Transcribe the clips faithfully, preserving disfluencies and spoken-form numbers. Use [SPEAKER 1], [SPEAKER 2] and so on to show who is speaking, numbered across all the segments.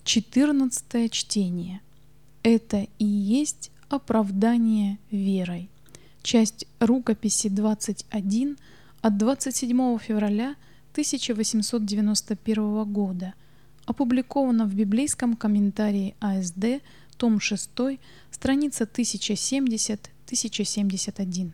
[SPEAKER 1] Четырнадцатое чтение. Это и есть оправдание верой. Часть рукописи двадцать один от двадцать седьмого февраля тысяча восемьсот девяносто первого года. Опубликована в библейском комментарии А С Д, том шесть, страница тысяча семьдесят — тысяча семьдесят один.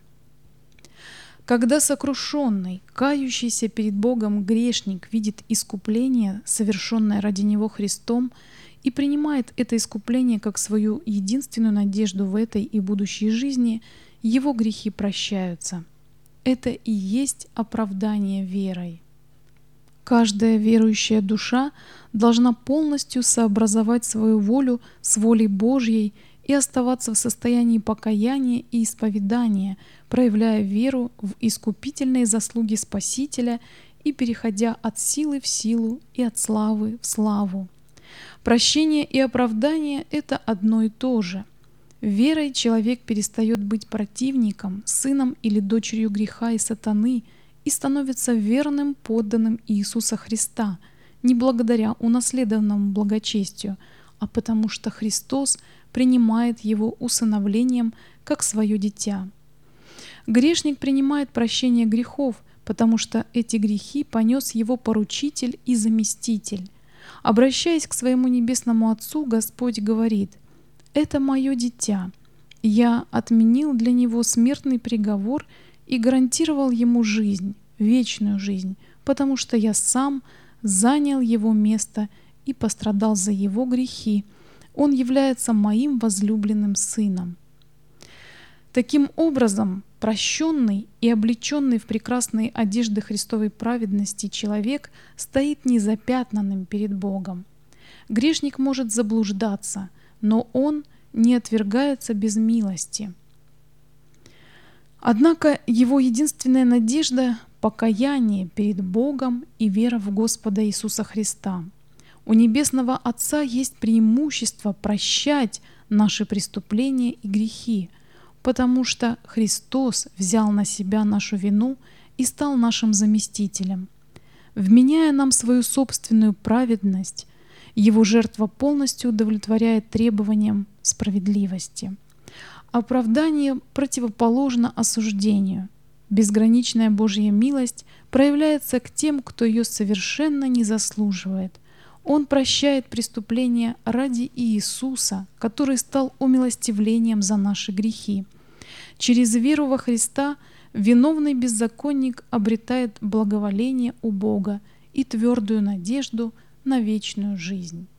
[SPEAKER 1] Когда сокрушенный, кающийся перед Богом грешник видит искупление, совершенное ради него Христом, и принимает это искупление как свою единственную надежду в этой и будущей жизни, его грехи прощаются. Это и есть оправдание верой. Каждая верующая душа должна полностью сообразовать свою волю с волей Божьей и оставаться в состоянии покаяния и исповедания, проявляя веру в искупительные заслуги Спасителя и переходя от силы в силу и от славы в славу. Прощение и оправдание — это одно и то же. Верой человек перестает быть противником, сыном или дочерью греха и сатаны и становится верным подданным Иисуса Христа, не благодаря унаследованному благочестию, а потому что Христос принимает его усыновлением как свое дитя. Грешник принимает прощение грехов, потому что эти грехи понес его поручитель и заместитель. Обращаясь к своему небесному Отцу, Господь говорит: «Это мое дитя. Я отменил для него смертный приговор и гарантировал ему жизнь, вечную жизнь, потому что я сам занял его место и пострадал за его грехи. Он является моим возлюбленным сыном». Таким образом, прощенный и облеченный в прекрасные одежды Христовой праведности человек стоит незапятнанным перед Богом. Грешник может заблуждаться, но он не отвергается без милости. Однако его единственная надежда — покаяние перед Богом и вера в Господа Иисуса Христа. У Небесного Отца есть преимущество прощать наши преступления и грехи, потому что Христос взял на себя нашу вину и стал нашим заместителем. Вменяя нам свою собственную праведность, Его жертва полностью удовлетворяет требованиям справедливости. Оправдание противоположно осуждению. Безграничная Божья милость проявляется к тем, кто ее совершенно не заслуживает. Он прощает преступления ради Иисуса, который стал умилостивлением за наши грехи. Через веру во Христа виновный беззаконник обретает благоволение у Бога и твердую надежду на вечную жизнь.